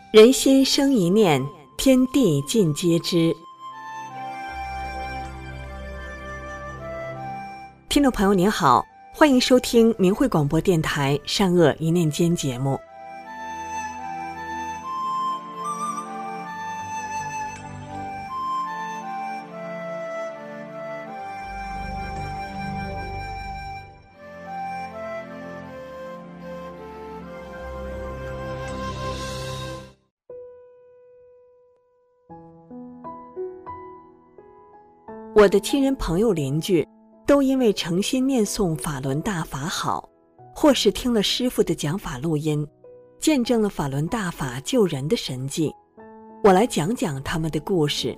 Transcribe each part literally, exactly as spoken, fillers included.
人心生一念，天地尽皆知。听众朋友您好，欢迎收听明慧广播电台善恶一念间节目。我的亲人朋友邻居都因为诚心念诵法轮大法好，或是听了师父的讲法录音，见证了法轮大法救人的神迹。我来讲讲他们的故事。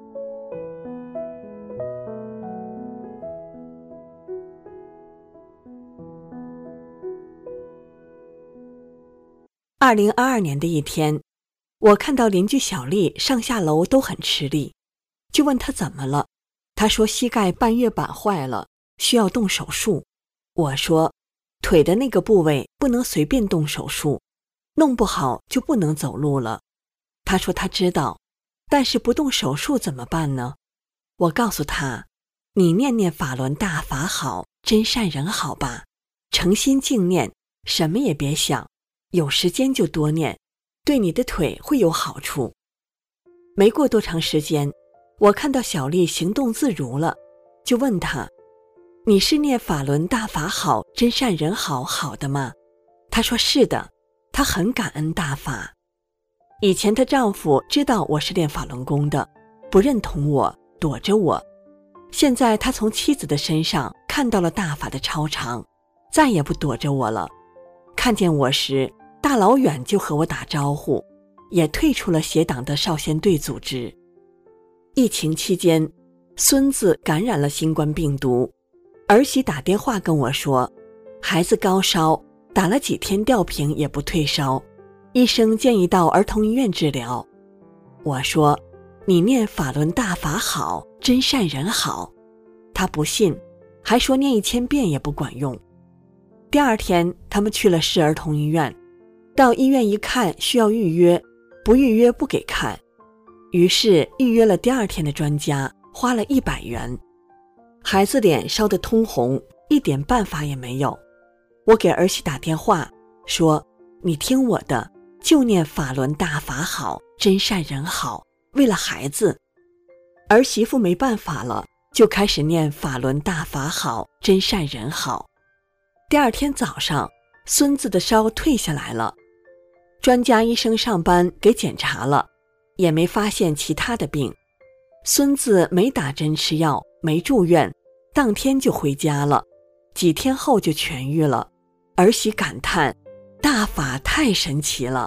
二零二二年的一天，我看到邻居小丽上下楼都很吃力，就问她怎么了。他说膝盖半月板坏了，需要动手术。我说腿的那个部位不能随便动手术，弄不好就不能走路了。他说他知道，但是不动手术怎么办呢？我告诉他，你念念法轮大法好，真善人好吧，诚心静念，什么也别想，有时间就多念，对你的腿会有好处。没过多长时间，我看到小丽行动自如了，就问她，你是念法轮大法好，真善人好好的吗？她说是的，她很感恩大法。以前她丈夫知道我是练法轮功的，不认同我，躲着我。现在她从妻子的身上看到了大法的超常，再也不躲着我了。看见我时，大老远就和我打招呼，也退出了邪党的少先队组织。疫情期间，孙子感染了新冠病毒，儿媳打电话跟我说，孩子高烧，打了几天吊瓶也不退烧，医生建议到儿童医院治疗。我说，你念法轮大法好，真善人好。他不信，还说念一千遍也不管用。第二天，他们去了市儿童医院，到医院一看需要预约，不预约不给看。于是预约了第二天的专家，花了一百元。孩子脸烧得通红，一点办法也没有。我给儿媳打电话说，你听我的，就念法轮大法好，真善人好，为了孩子。儿媳妇没办法了，就开始念法轮大法好，真善人好。第二天早上，孙子的烧退下来了。专家医生上班给检查了，也没发现其他的病。孙子没打针吃药，没住院，当天就回家了，几天后就痊愈了。儿媳感叹，大法太神奇了。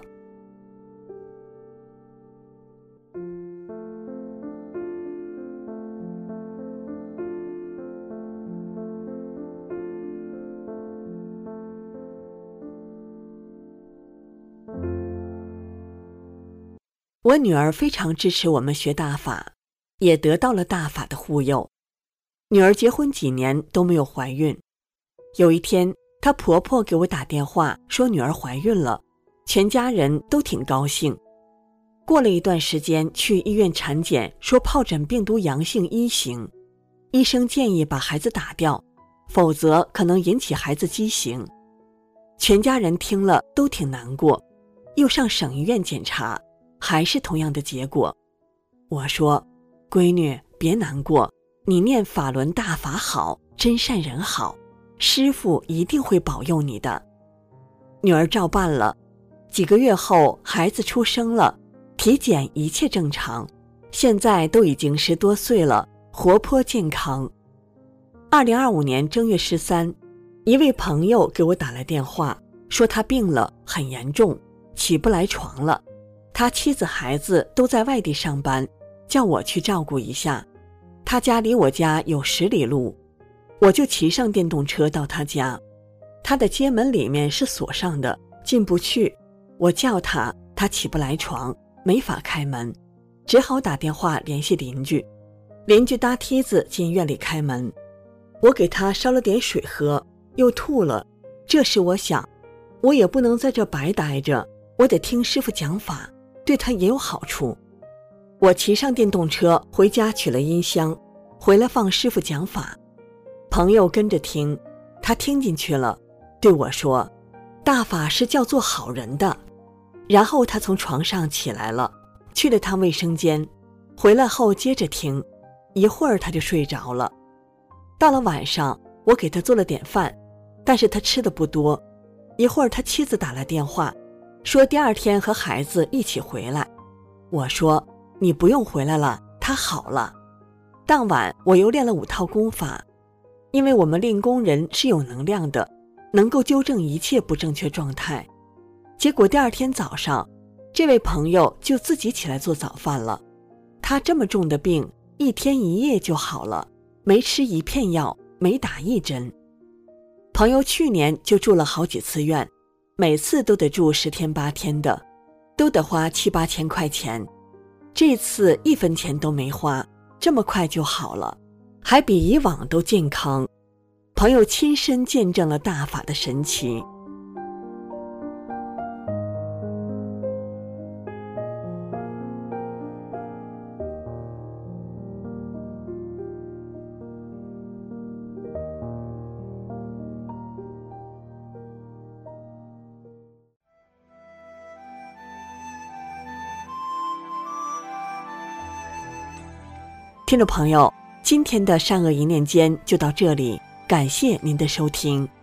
我女儿非常支持我们学大法，也得到了大法的护佑。女儿结婚几年都没有怀孕。有一天，她婆婆给我打电话说女儿怀孕了，全家人都挺高兴。过了一段时间，去医院产检，说疱疹病毒阳性一型，医生建议把孩子打掉，否则可能引起孩子畸形。全家人听了都挺难过，又上省医院检查，还是同样的结果。我说，闺女别难过，你念法轮大法好，真善人好，师父一定会保佑你的。女儿照办了，几个月后孩子出生了，体检一切正常，现在都已经十多岁了，活泼健康。二零二五年正月十三，一位朋友给我打来电话，说他病了，很严重，起不来床了。他妻子孩子都在外地上班，叫我去照顾一下。他家离我家有十里路，我就骑上电动车到他家。他的街门里面是锁上的，进不去。我叫他，他起不来床，没法开门，只好打电话联系邻居。邻居搭梯子进院里开门，我给他烧了点水喝，又吐了。这时我想，我也不能在这白待着，我得听师父讲法。 对他也有好处。我骑上电动车回家取了音箱，回来放师傅讲法，朋友跟着听，他听进去了，对我说，大法是叫做好人的。然后他从床上起来了，去了趟卫生间，回来后接着听，一会儿他就睡着了。到了晚上，我给他做了点饭，但是他吃的不多。一会儿他妻子打来电话，说第二天和孩子一起回来。我说，你不用回来了，他好了。当晚我又练了五套功法，因为我们练功人是有能量的，能够纠正一切不正确状态。结果第二天早上，这位朋友就自己起来做早饭了。他这么重的病，一天一夜就好了，没吃一片药，没打一针。朋友去年就住了好几次院，每次都得住十天八天的，都得花七八千块钱。这次一分钱都没花，这么快就好了，还比以往都健康。朋友亲身见证了大法的神奇。听众朋友，今天的善恶一念间就到这里，感谢您的收听。